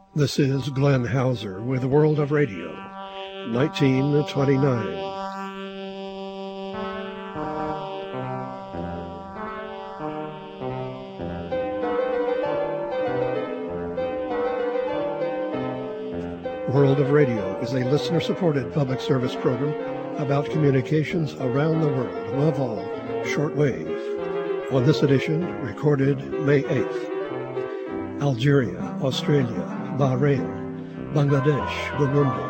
This is Glenn Hauser with World of Radio, 1929. World of Radio is a listener-supported public service program about communications around the world, above all, shortwave. On this edition, recorded May 8th, Algeria, Australia, Bahrain, Bangladesh, Burundi,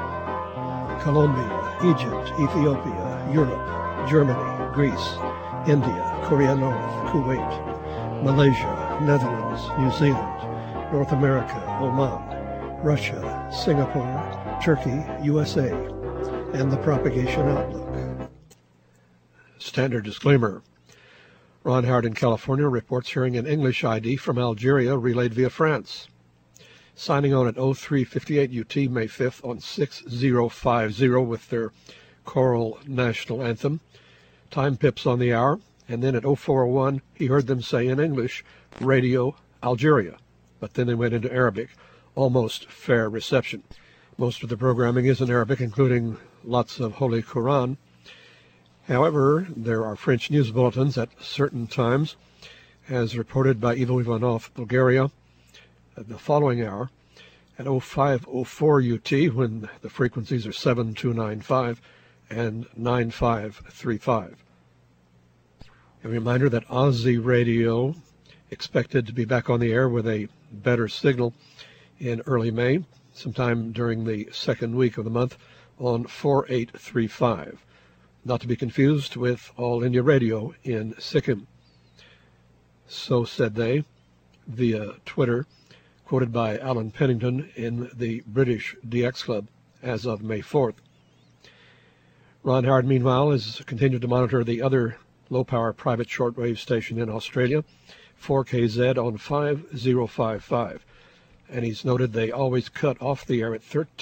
Colombia, Egypt, Ethiopia, Europe, Germany, Greece, India, Korea North, Kuwait, Malaysia, Netherlands, New Zealand, North America, Oman, Russia, Singapore, Turkey, USA, and the Propagation Outlook. Standard disclaimer. Ron Howard in California reports hearing an English ID from Algeria relayed via France. Signing on at 0358 UT May 5th on 6050 with their choral national anthem. Time pips on the hour, and then at 0401 he heard them say in English, Radio Algeria, but then they went into Arabic. Almost fair reception. Most of the programming is in Arabic, including lots of Holy Quran. However, there are French news bulletins at certain times, as reported by Ivo Ivanov, Bulgaria, at the following hour, at 0504 UT, when the frequencies are 7295 and 9535. A reminder that Aussie Radio expected to be back on the air with a better signal in early May, sometime during the second week of the month, on 4835. Not to be confused with All India Radio in Sikkim. So said they, via Twitter, quoted by Alan Pennington in the British DX Club as of May 4th. Ron Howard, meanwhile, has continued to monitor the other low-power private shortwave station in Australia, 4KZ on 5055. And he's noted they always cut off the air at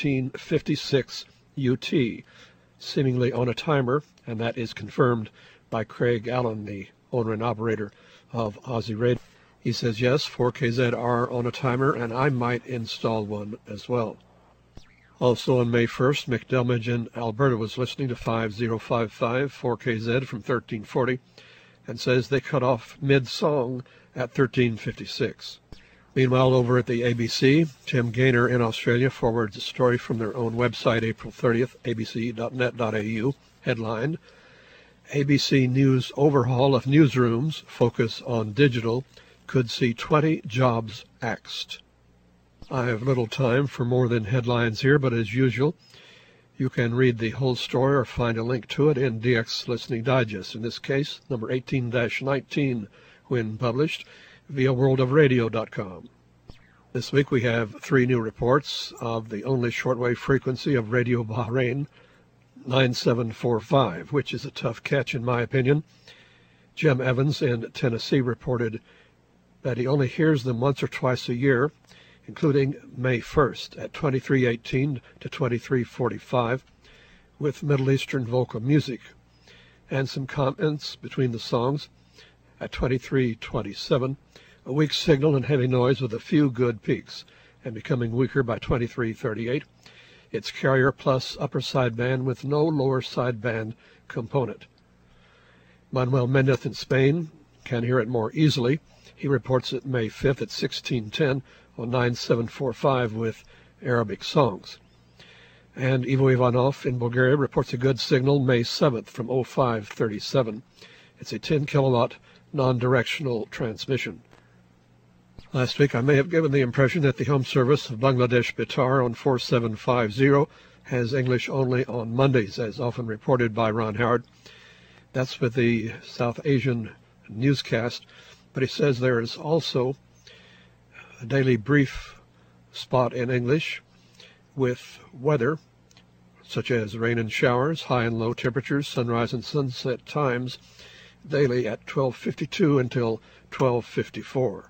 1356 UT, seemingly on a timer, and that is confirmed by Craig Allen, the owner and operator of Aussie Radio. He says, yes, 4KZ are on a timer, and I might install one as well. Also on May 1st, McDelmage in Alberta was listening to 5055 4KZ from 1340, and says they cut off mid-song at 1356. Meanwhile, over at the ABC, Tim Gaynor in Australia forwards a story from their own website, April 30th, abc.net.au, headline, ABC News Overhaul of Newsrooms, Focus on Digital, Could See 20 Jobs Axed. I have little time for more than headlines here, but as usual, you can read the whole story or find a link to it in DX Listening Digest, in this case, number 18-19, when published, via worldofradio.com. This week we have 3 new reports of the only shortwave frequency of Radio Bahrain, 9745, which is a tough catch in my opinion. Jim Evans in Tennessee reported that he only hears them once or twice a year, including May 1st at 2318 to 2345, with Middle Eastern vocal music, and some comments between the songs at 2327, a weak signal and heavy noise with a few good peaks, and becoming weaker by 2338. It's carrier plus upper sideband with no lower sideband component. Manuel Mendez in Spain can hear it more easily. He reports it May 5th at 1610 on 9745 with Arabic songs. And Ivo Ivanov in Bulgaria reports a good signal May 7th from 0537. It's a 10 kilowatt non-directional transmission. Last week I may have given the impression that the home service of Bangladesh Betar on 4750 has English only on Mondays, as often reported by Ron Howard. That's with the South Asian newscast, but he says there is also a daily brief spot in English with weather, such as rain and showers, high and low temperatures, sunrise and sunset times, daily at 12:52 until 12:54.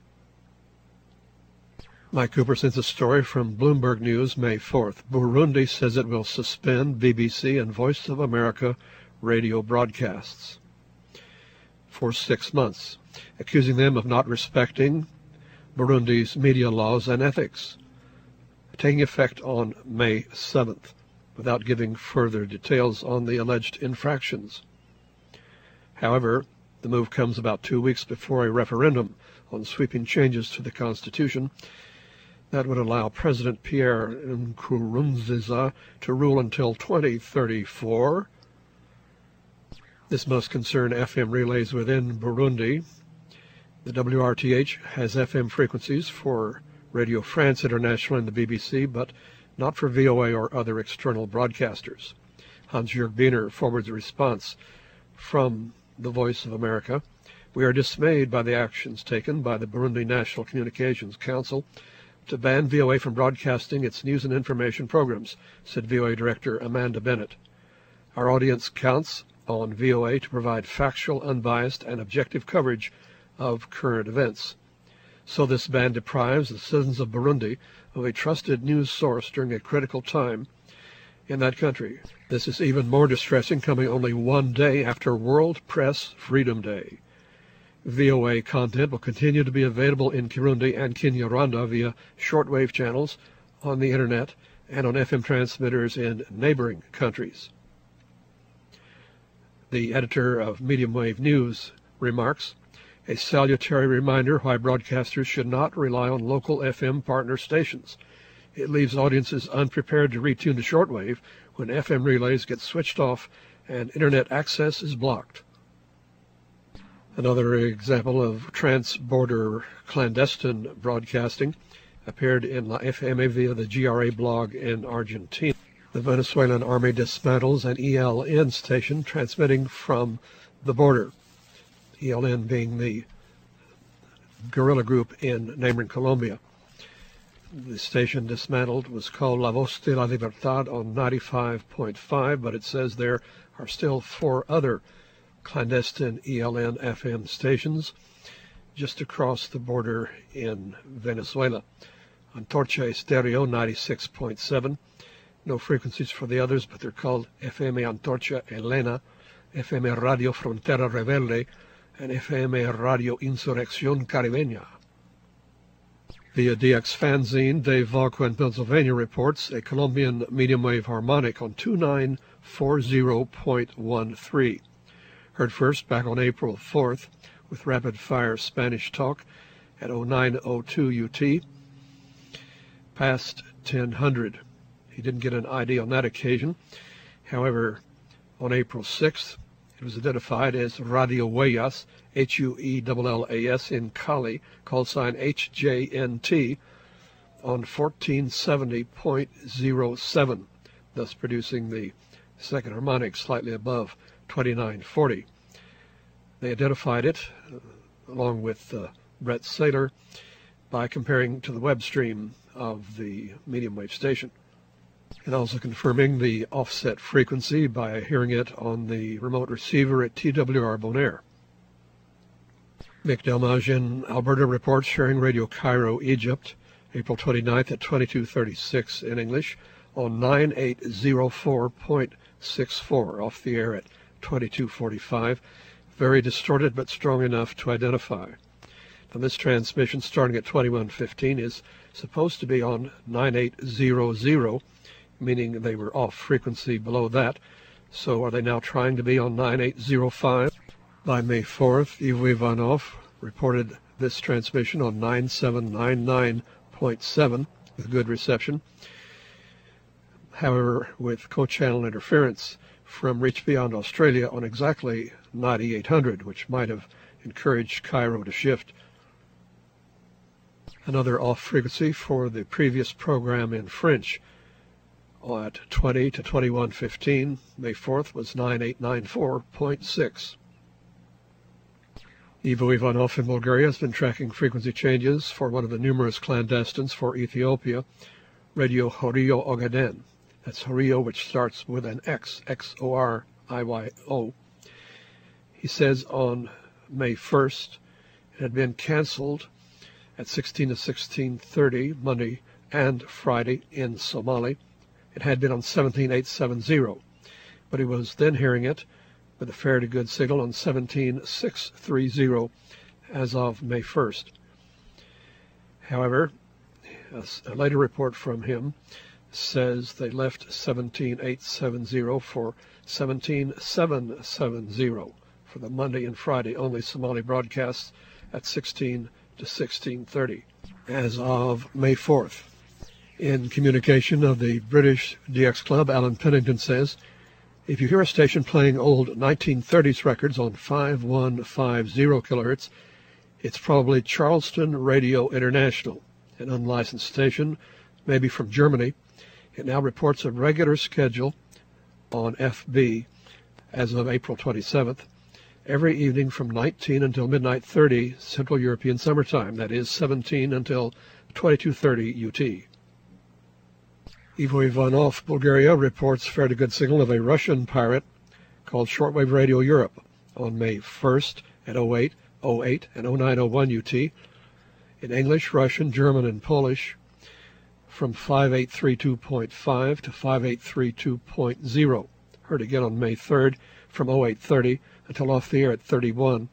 Mike Cooper sends a story from Bloomberg News, May 4th. Burundi says it will suspend BBC and Voice of America radio broadcasts for 6 months, accusing them of not respecting Burundi's media laws and ethics. taking effect on May 7th, without giving further details on the alleged infractions. However, the move comes about 2 weeks before a referendum on sweeping changes to the Constitution that would allow President Pierre Nkurunziza to rule until 2034. This must concern FM relays within Burundi. The WRTH has FM frequencies for Radio France International and the BBC, but not for VOA or other external broadcasters. Hans-Jörg Biener forwards a response from the Voice of America. We are dismayed by the actions taken by the Burundi National Communications Council to ban VOA from broadcasting its news and information programs, said VOA Director Amanda Bennett. Our audience counts on VOA to provide factual, unbiased, and objective coverage of current events. So this ban deprives the citizens of Burundi of a trusted news source during a critical time in that country. This is even more distressing coming only one day after World Press Freedom Day. VOA content will continue to be available in Kirundi and Kinyarwanda via shortwave channels on the Internet and on FM transmitters in neighboring countries. The editor of Medium Wave News remarks, a salutary reminder why broadcasters should not rely on local FM partner stations. It leaves audiences unprepared to retune to shortwave when FM relays get switched off and Internet access is blocked. Another example of trans-border clandestine broadcasting appeared in La FM via the GRA blog in Argentina. The Venezuelan army dismantles an ELN station transmitting from the border, ELN being the guerrilla group in neighboring Colombia. The station dismantled was called La Voz de la Libertad on 95.5, but it says there are still 4 other clandestine ELN FM stations just across the border in Venezuela. Antorcha Estéreo 96.7. No frequencies for the others, but they're called FM Antorcha Elena, FM Radio Frontera Rebelde, and FM Radio Insurrección Caribeña. Via DX Fanzine, Dave Valco in Pennsylvania reports a Colombian medium wave harmonic on 2940.13. Heard first back on April 4th with rapid-fire Spanish talk at 0902 UT, past 1000. He didn't get an ID on that occasion. However, on April 6th, it was identified as Radio Huellas, Huellas in Cali, call sign HJNT, on 1470.07, thus producing the second harmonic slightly above 2940. They identified it, along with Brett Saylor, by comparing to the web stream of the medium wave station, and also confirming the offset frequency by hearing it on the remote receiver at TWR Bonaire. Mick Delmage in Alberta reports sharing Radio Cairo, Egypt, April 29th at 2236 in English, on 9804.64, off the air at 2245, very distorted but strong enough to identify. Now this transmission starting at 2115 is supposed to be on 9800, meaning they were off frequency below that. So are they now trying to be on 9805? By May 4th, Ivo Ivanov reported this transmission on 9799.7 with good reception. However, with co-channel interference from Reach Beyond Australia on exactly 9800, which might have encouraged Cairo to shift. Another off frequency for the previous program in French at 20 to 2115, May 4th, was 9894.6. Ivo Ivanov in Bulgaria has been tracking frequency changes for one of the numerous clandestines for Ethiopia, Radio Horio Ogaden. That's Horio, which starts with an X, X-O-R-I-Y-O. He says on May 1st it had been canceled at 16 to 16:30, Monday and Friday in Somali. It had been on 17870, but he was then hearing it with a fairly good signal on 17630 as of May 1st. However, A later report from him says they left 17,870 for 17,770 for the Monday and Friday only Somali broadcasts at 16 to 16:30 as of May 4th. In communication of the British DX Club, Alan Pennington says, if you hear a station playing old 1930s records on 5150 kilohertz, it's probably Charleston Radio International, an unlicensed station, maybe from Germany. It now reports a regular schedule on FB as of April 27th, every evening from 19 until midnight 30 Central European Summertime, that is 17 until 22:30 UT. Ivo Ivanov, Bulgaria, reports fairly good signal of a Russian pirate called Shortwave Radio Europe on May 1st at 08, 08, and 0901 UT in English, Russian, German, and Polish from 5832.5 to 5832.0. Heard again on May 3rd from 0830 until off the air at 31,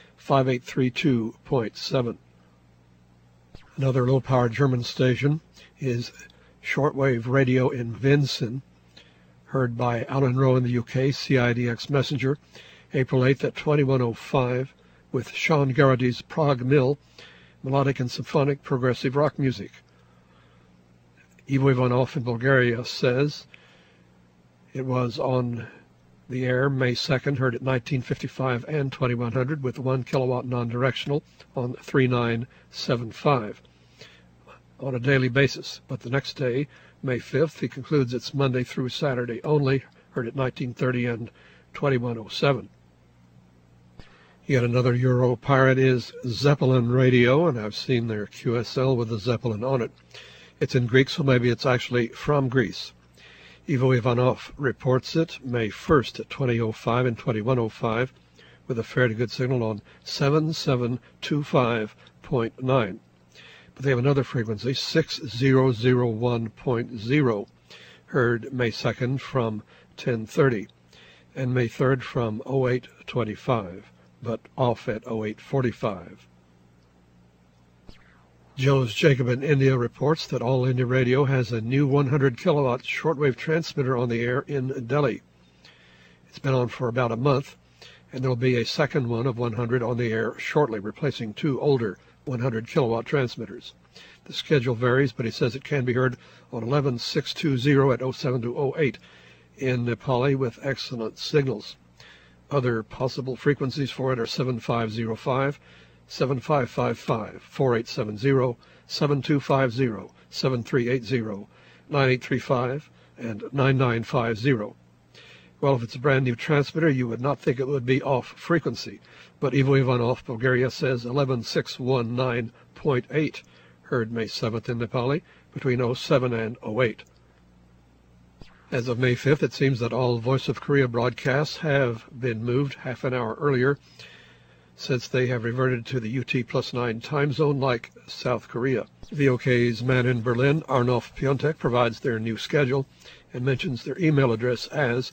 5832.7. Another low-power German station is Shortwave Radio in Vincennes, heard by Alan Rowe in the UK, CIDX Messenger, April 8th at 21:05, with Sean Garrity's Prague Mill, melodic and symphonic progressive rock music. Ivo Ivanov in Bulgaria says it was on the air May 2nd, heard at 1955 and 2100 with 1 kilowatt non-directional on 3975 on a daily basis. But the next day, May 5th, he concludes it's Monday through Saturday only, heard at 1930 and 2107. Yet another Euro pirate is Zeppelin Radio, and I've seen their QSL with the Zeppelin on it. It's in Greek, so maybe it's actually from Greece. Ivo Ivanov reports it May 1st at 20:05 and 21:05 with a fairly good signal on 7725.9. But they have another frequency, 6001.0, heard May 2nd from 10:30 and May 3rd from 0825, but off at 0845. Joe's Jacob in India reports that All India Radio has a new 100 kilowatt shortwave transmitter on the air in Delhi. It's been on for about a month, and there will be a second one of 100 on the air shortly, replacing two older 100 kilowatt transmitters. The schedule varies, but he says it can be heard on 11620 at 07 to 08 in Nepali with excellent signals. Other possible frequencies for it are 7505, 7555, 4870, 7250, 7380, 9835, and 9950. Well, if it's a brand new transmitter, you would not think it would be off frequency. But Ivo Ivanov, Bulgaria, says 11619.8, heard May 7th in Nepali, between 07 and 08. As of May 5th, it seems that all Voice of Korea broadcasts have been moved half an hour earlier, since they have reverted to the UT+9 time zone like South Korea. VOK's man in Berlin, Arnulf Piontek, provides their new schedule and mentions their email address as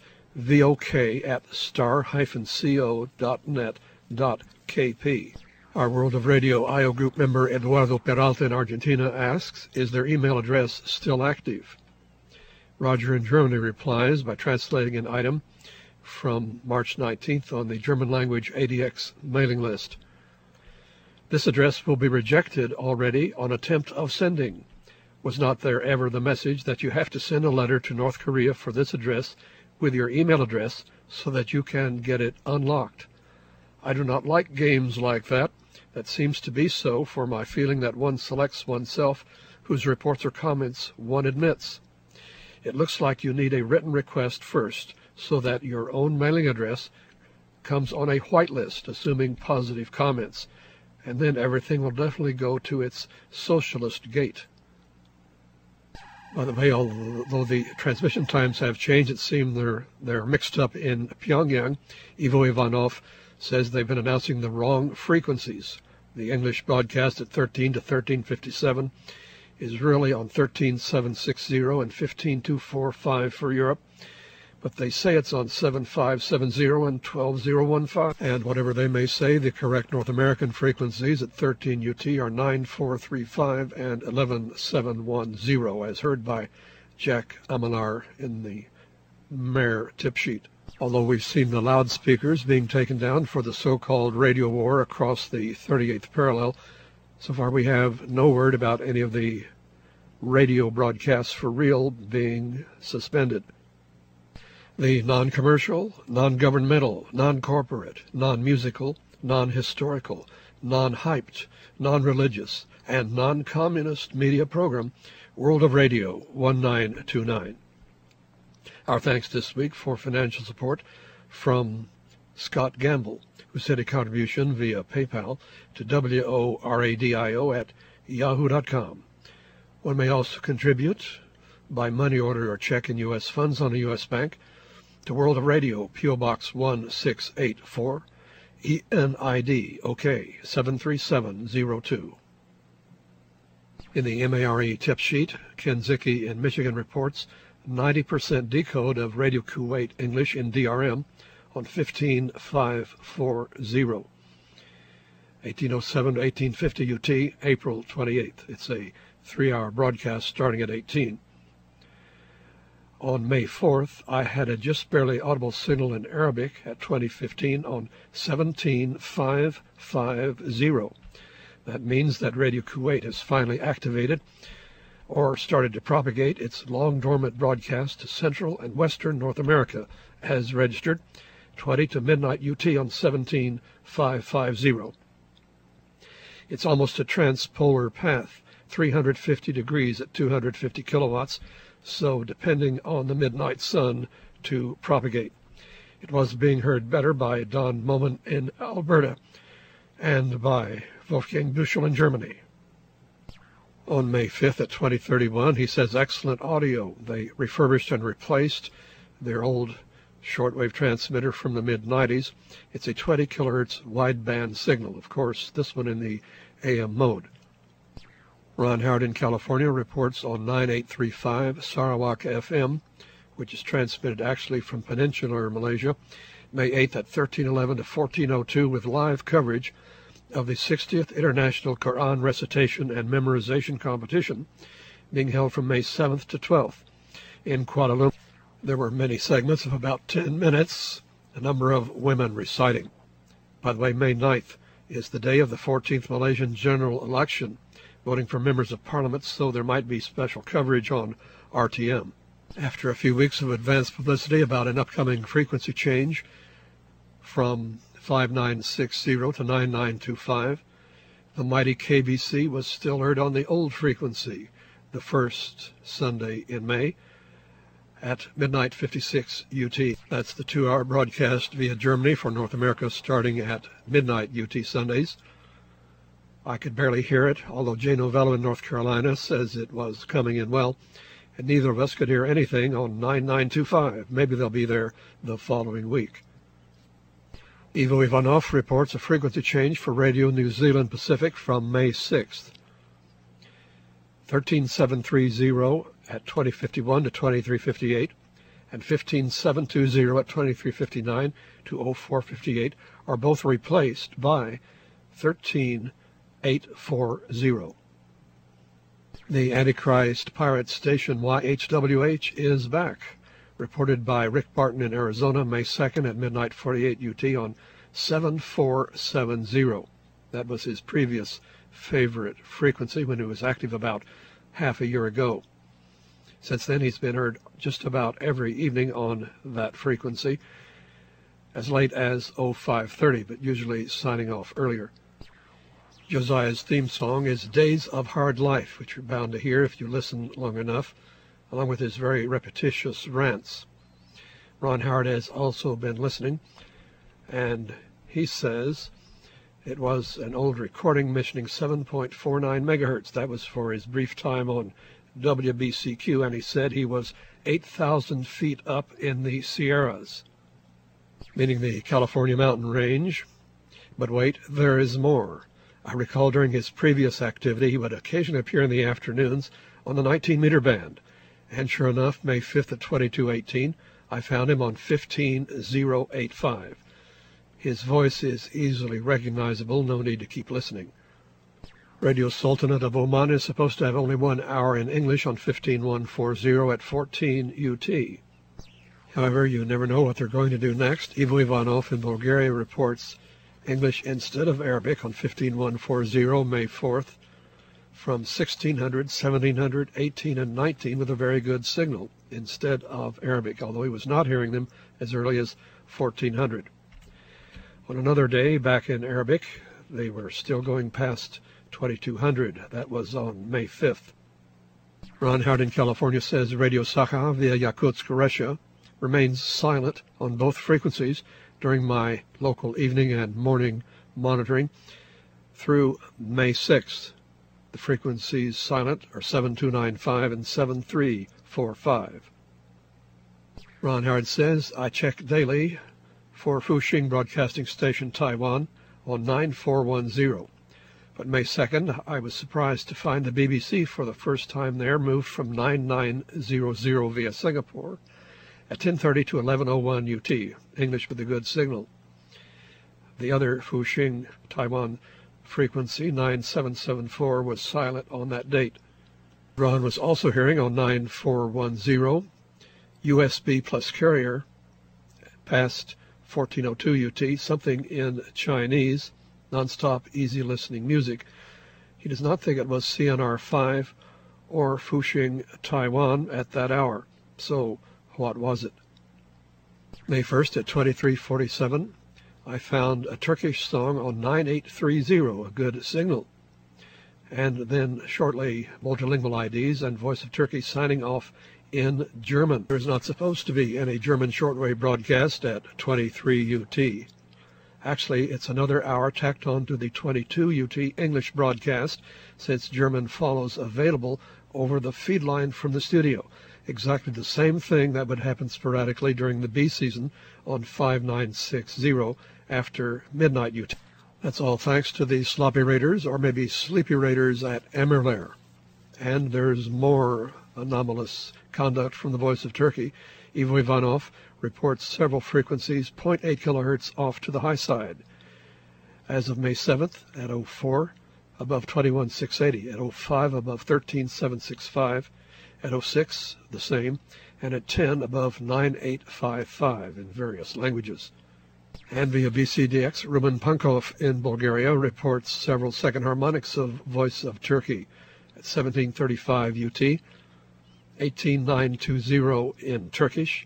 vok@star-co.net.kp. Our World of Radio IO Group member Eduardo Peralta in Argentina asks, is their email address still active? Roger in Germany replies by translating an item from March 19th on the German language ADX mailing list. This address will be rejected already on attempt of sending. Was not there ever the message that you have to send a letter to North Korea for this address with your email address so that you can get it unlocked? I do not like games like that. That seems to be so for my feeling that one selects oneself whose reports or comments one admits. It looks like you need a written request first so that your own mailing address comes on a whitelist, assuming positive comments, and then everything will definitely go to its socialist gate. By the way, although the transmission times have changed, it seems they're mixed up in Pyongyang. Ivo Ivanov says they've been announcing the wrong frequencies. The English broadcast at 13 to 1357 is really on 13760 and 15245 for Europe, but they say it's on 7570 and 12015. And whatever they may say, the correct North American frequencies at 13 UT are 9435 and 11710, as heard by Jack Amalar in the Mayor tip sheet. Although we've seen the loudspeakers being taken down for the so-called radio war across the 38th parallel, so far we have no word about any of the radio broadcasts for real being suspended. The non-commercial, non-governmental, non-corporate, non-musical, non-historical, non-hyped, non-religious, and non-communist media program, World of Radio 1929. Our thanks this week for financial support from Scott Gamble, who sent a contribution via PayPal to WORADIO@yahoo.com. One may also contribute by money order or check in U.S. funds on a U.S. bank to World of Radio, P.O. Box 1684, ENID, OK, 73702. In the MARE tip sheet, Ken Zicke in Michigan reports 90% decode of Radio Kuwait English in DRM on 15540, 1807 to 1850 UT, April 28th. It's a 3-hour broadcast starting at 18. On May 4th, I had a just barely audible signal in Arabic at 2015 on 17550. That means that Radio Kuwait has finally activated or started to propagate its long-dormant broadcast to Central and Western North America as registered, 20 to midnight UT on 17550. It's almost a transpolar path, 350 degrees at 250 kilowatts, so depending on the midnight sun to propagate. It was being heard better by Don Moman in Alberta and by Wolfgang Büchel in Germany. On May 5th at 2031, he says excellent audio. They refurbished and replaced their old shortwave transmitter from the mid-90s. It's a 20 kilohertz wideband signal, of course, this one in the AM mode. Ron Howard in California reports on 9835 Sarawak FM, which is transmitted actually from peninsular Malaysia, May 8th at 1311 to 1402 with live coverage of the 60th International Quran Recitation and Memorization Competition being held from May 7th to 12th in Kuala Lumpur. There were many segments of about 10 minutes, a number of women reciting. By the way, May 9th is the day of the 14th Malaysian general election, voting for members of parliament, so there might be special coverage on RTM. After a few weeks of advance publicity about an upcoming frequency change from 5960 to 9925, the mighty KBC was still heard on the old frequency the first Sunday in May at midnight 56 UT. That's the 2-hour broadcast via Germany for North America starting at midnight UT Sundays. I could barely hear it, although Jay Novello in North Carolina says it was coming in well, and neither of us could hear anything on 9925. Maybe they'll be there the following week. Ivo Ivanov reports a frequency change for Radio New Zealand Pacific from May 6th. 13730 at 2051 to 2358 and 15720 at 2359 to 0458 are both replaced by 13840. The Antichrist pirate station YHWH is back. Reported by Rick Barton in Arizona, May 2nd at midnight 48 UT on 7470. That was his previous favorite frequency when he was active about half a year ago. Since then, he's been heard just about every evening on that frequency, as late as 0530, but usually signing off earlier. Josiah's theme song is Days of Hard Life, which you're bound to hear if you listen long enough, along with his very repetitious rants. Ron Howard has also been listening, and he says it was an old recording mentioning 7.49 megahertz. That was for his brief time on WBCQ, and he said he was 8,000 feet up in the Sierras, meaning the California mountain range. But wait, there is more. I recall during his previous activity he would occasionally appear in the afternoons on the 19-meter band. And sure enough, May 5th at 2218, I found him on 15085. His voice is easily recognizable, no need to keep listening. Radio Sultanate of Oman is supposed to have only 1 hour in English on 15140 at 14 UT. However, you never know what they're going to do next. Ivo Ivanov in Bulgaria reports English instead of Arabic on 15140 May 4th from 1600, 1700, 18, and 19 with a very good signal instead of Arabic, although he was not hearing them as early as 1400. On another day, back in Arabic, they were still going past 2200. That was on May 5th. Ron Howard in California says Radio Sakha via Yakutsk, Russia, remains silent on both frequencies during my local evening and morning monitoring through May 6th. The frequencies silent are 7295 and 7345. Ron Howard says, I check daily for Fuxing Broadcasting Station, Taiwan, on 9410. But May 2nd, I was surprised to find the BBC for the first time there moved from 9900 via Singapore at 10:30 to 11:01 UT, English with a good signal. The other Fuxing, Taiwan frequency, 9774, was silent on that date. Ron was also hearing on 9410, USB plus carrier, past 1402 UT, something in Chinese, non-stop, easy listening music. He does not think it was CNR 5 or Fuxing, Taiwan at that hour. So, what was it? May 1st at 2347, I found a Turkish song on 9830, a good signal. And then shortly, multilingual IDs and Voice of Turkey signing off in German. There's not supposed to be any German shortwave broadcast at 23 UT. Actually, it's another hour tacked on to the 22 UT English broadcast, since German follows available over the feed line from the studio. Exactly the same thing that would happen sporadically during the B season on 5960 after midnight UT. That's all thanks to the sloppy raiders, or maybe sleepy raiders at Emirler. And there's more anomalous conduct from the Voice of Turkey. Ivo Ivanov reports several frequencies 0.8 kilohertz off to the high side. As of May 7th at 04, above 21,680, at 05 above 13,765, at 06 the same, and at 10 above 9,855 in various languages. And via BCDX, Ruben Pankov in Bulgaria reports several second harmonics of Voice of Turkey at 1735 UT, 18920 in Turkish,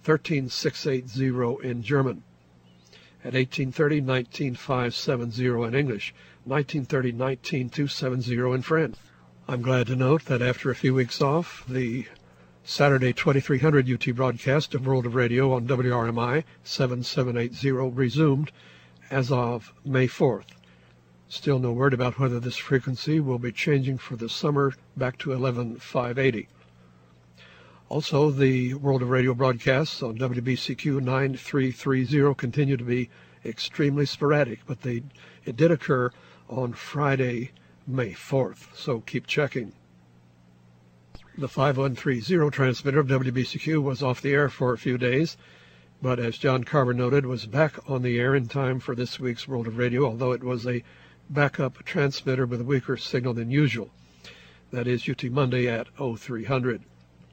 13680 in German, at 1830 19570 in English, 1930 19270 in French. I'm glad to note that after a few weeks off, the Saturday 2300 UT broadcast of World of Radio on WRMI 7780 resumed as of May 4th. Still no word about whether this frequency will be changing for the summer back to 11580. Also, the World of Radio broadcasts on WBCQ 9330 continue to be extremely sporadic, but it did occur on Friday, May 4th, so keep checking. The 5130 transmitter of WBCQ was off the air for a few days, but as John Carver noted, was back on the air in time for this week's World of Radio, although it was a backup transmitter with a weaker signal than usual. That is UT Monday at 0300.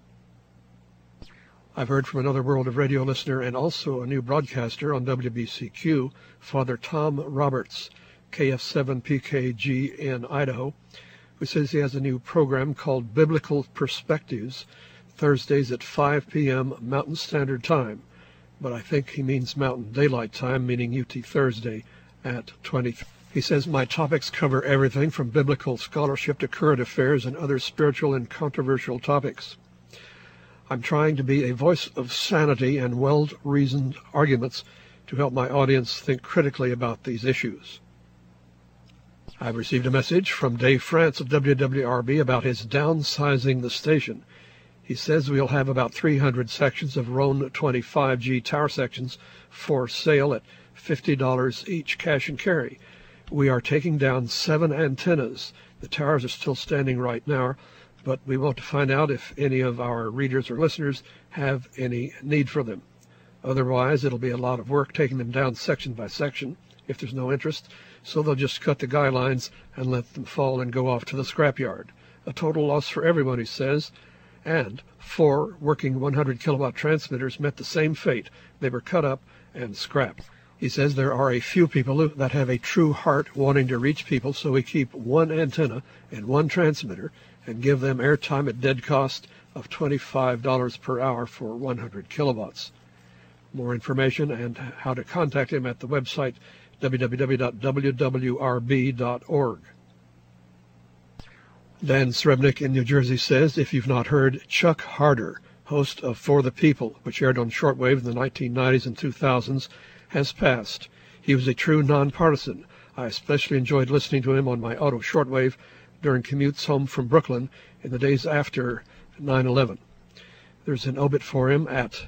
I've heard from another World of Radio listener and also a new broadcaster on WBCQ, Father Tom Roberts, KF7PKG in Idaho, who says he has a new program called Biblical Perspectives, Thursdays at 5 p.m. Mountain Standard Time. But I think he means Mountain Daylight Time, meaning UT Thursday at 23. He says, my topics cover everything from biblical scholarship to current affairs and other spiritual and controversial topics. I'm trying to be a voice of sanity and well-reasoned arguments to help my audience think critically about these issues. I've received a message from Dave France of WWRB about his downsizing the station. He says we'll have about 300 sections of Roan 25G tower sections for sale at $50 each cash and carry. We are taking down 7 antennas. The towers are still standing right now, but we want to find out if any of our readers or listeners have any need for them. Otherwise, it'll be a lot of work taking them down section by section if there's no interest, so they'll just cut the guy lines and let them fall and go off to the scrapyard. A total loss for everyone, he says, and 4 working 100 kilowatt transmitters met the same fate. They were cut up and scrapped. He says there are a few people that have a true heart wanting to reach people, so we keep 1 antenna and 1 transmitter and give them airtime at dead cost of $25 per hour for 100 kilowatts. More information and how to contact him at the website www.wwrb.org. Dan Srebnick in New Jersey says, if you've not heard, Chuck Harder, host of For the People, which aired on shortwave in the 1990s and 2000s, has passed. He was a true nonpartisan. I especially enjoyed listening to him on my auto shortwave during commutes home from Brooklyn in the days after 9/11. There's an obit for him at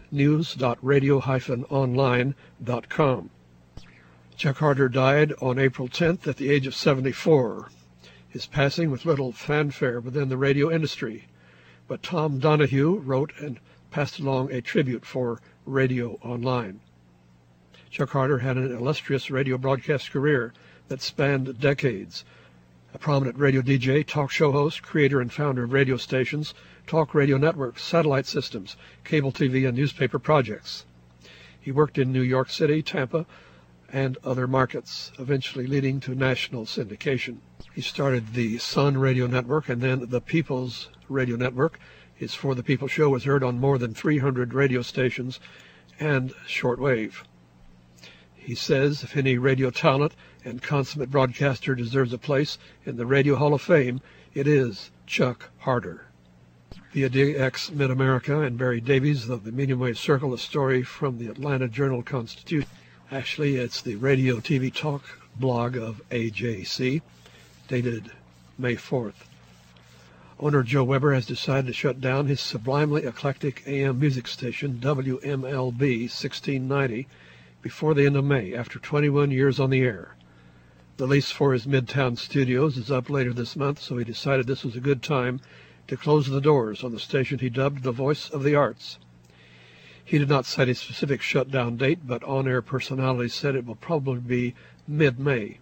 news.radio-online.com. Chuck Harder died on April 10th at the age of 74. His passing with little fanfare within the radio industry, but Tom Donahue wrote and passed along a tribute for Radio Online. Chuck Harder had an illustrious radio broadcast career that spanned decades. A prominent radio DJ, talk show host, creator and founder of radio stations, talk radio networks, satellite systems, cable TV, and newspaper projects. He worked in New York City, Tampa, and other markets, eventually leading to national syndication. He started the Sun Radio Network and then the People's Radio Network. His For the People show was heard on more than 300 radio stations and shortwave. He says if any radio talent and consummate broadcaster deserves a place in the Radio Hall of Fame, it is Chuck Harder. Via DX Mid-America and Barry Davies of the Medium Wave Circle, a story from the Atlanta Journal-Constitution. Actually, it's the Radio TV Talk blog of AJC, dated May 4th. Owner Joe Weber has decided to shut down his sublimely eclectic AM music station, WMLB 1690, before the end of May, after 21 years on the air. The lease for his Midtown studios is up later this month, so he decided this was a good time to close the doors on the station he dubbed the Voice of the Arts. He did not set a specific shutdown date, but on-air personalities said it will probably be mid-May.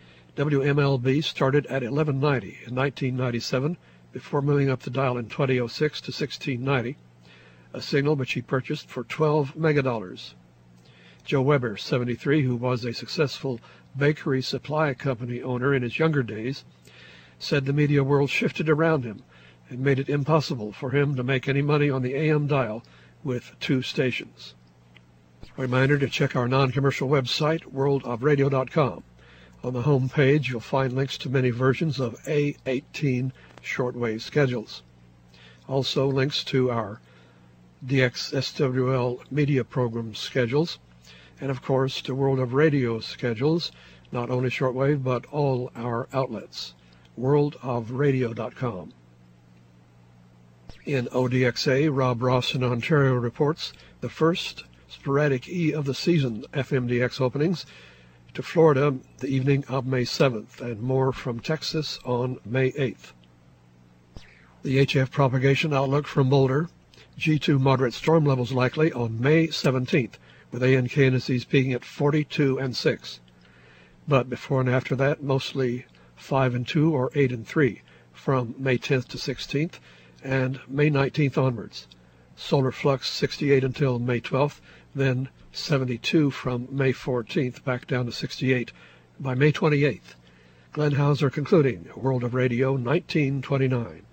WMLB started at 1190 in 1997 before moving up the dial in 2006 to 1690, a signal which he purchased for $12 megadollars. Joe Weber, 73, who was a successful bakery supply company owner in his younger days, said the media world shifted around him and made it impossible for him to make any money on the AM dial with 2 stations. A reminder to check our non-commercial website, worldofradio.com. On the home page, you'll find links to many versions of A18 shortwave schedules. Also, links to our DXSWL media program schedules, and of course, to World of Radio schedules, not only shortwave, but all our outlets. worldofradio.com. In ODXA, Rob Ross in Ontario reports the first sporadic E of the season FMDX openings to Florida the evening of May 7th, and more from Texas on May 8th. The HF propagation outlook from Boulder, G2 moderate storm levels likely on May 17th, with ANK indices peaking at 42 and 6. But before and after that, mostly 5 and 2 or 8 and 3 from May 10th to 16th, and May 19th onwards. Solar flux 68 until May 12th, then 72 from May 14th, back down to 68 by May 28th. Glenn Hauser concluding, World of Radio 1929.